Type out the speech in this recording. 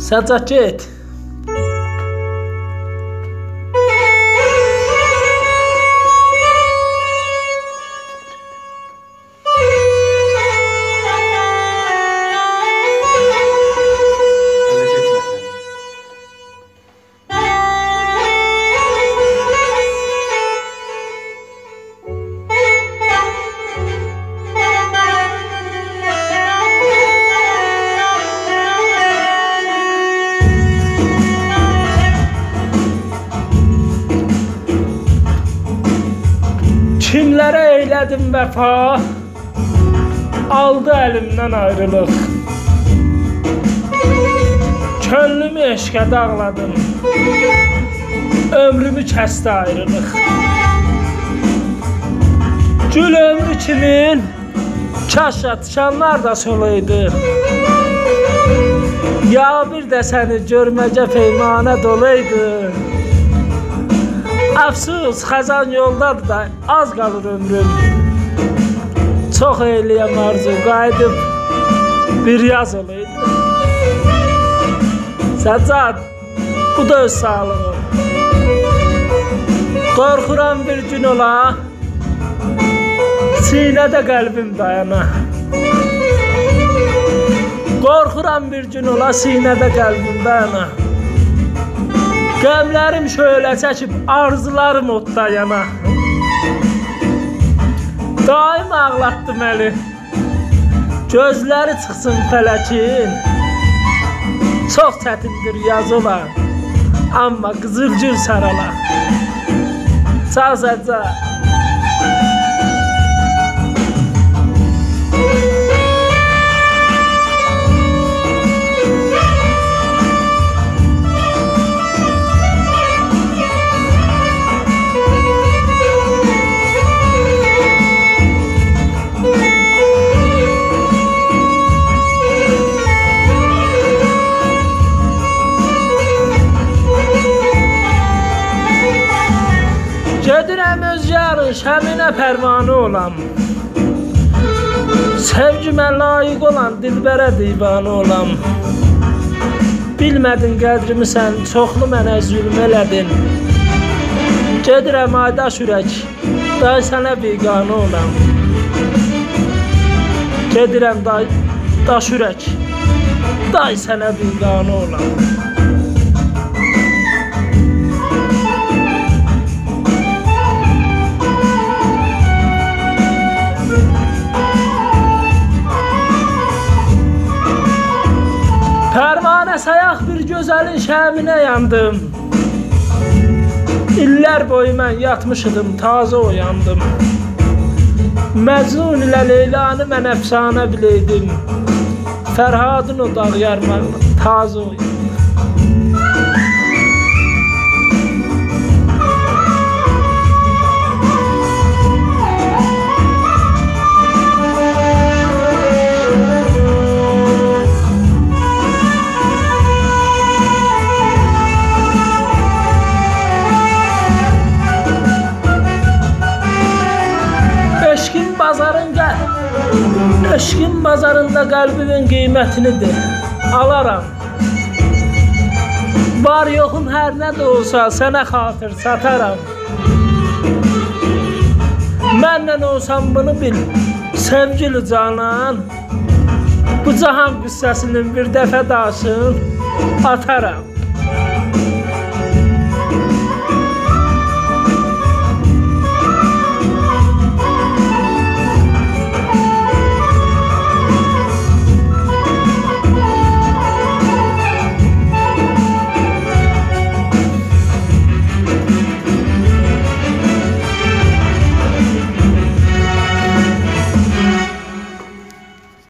Səcad get. Kimlərə eylədim vəfa, aldı əlimdən ayrılıq. Könlümü eşqə dağladım, ömrümü kəsdi ayrılıq. Gül ömrü kimin, kaş atışanlar da solaydı. Ya bir də səni görməcə peymanə dolaydı. Əfsus, xəzan yoldadır da az qalır ömrüm. Çox eyləyəm arzu, qayıdıb bir yaz olaydı. Səcad, bu da öz sağlığım. Qorxuram bir gün ola, sinədə qəlbim dayana. Qorxuram bir gün ola, sinədə qəlbim dayana. Qəmlərim şöyle çəkib, arzularım odda yana. Daim ağlatdı məni, gözləri çıxsın fələkin. Çox çətindir yaz ola, amma qızılgül sarala. Sağ Səcad. Gedirəm öz yarış, həminə pərvanə olam. Sevgimə layiq olan dilbərə divanə olam. Bilmədin qədrimi sən, çoxlu mənə zülm elədin. Gedirəm aydaş ürək, day sənə biganə olam. Gedirəm daş ürək, day sənə biganə olam. Pərvanə sayaq bir gözəlin şəminə yandım. İllər boyu mən yatmışıdım, tazə oyandım. Məcnun ilə Leylanı mən əfsanə biləydim. Fərhadın o dağ yarmanı tazə oyandım. Eşkin bazarında qəlbimin qiymətini de, alaram. Var yoxum hər nə də olsa sənə xatır sataram. Məndən olsan bunu bil, sevgili canan. Bu cahan qüssəsinin bir dəfə daşın ataram.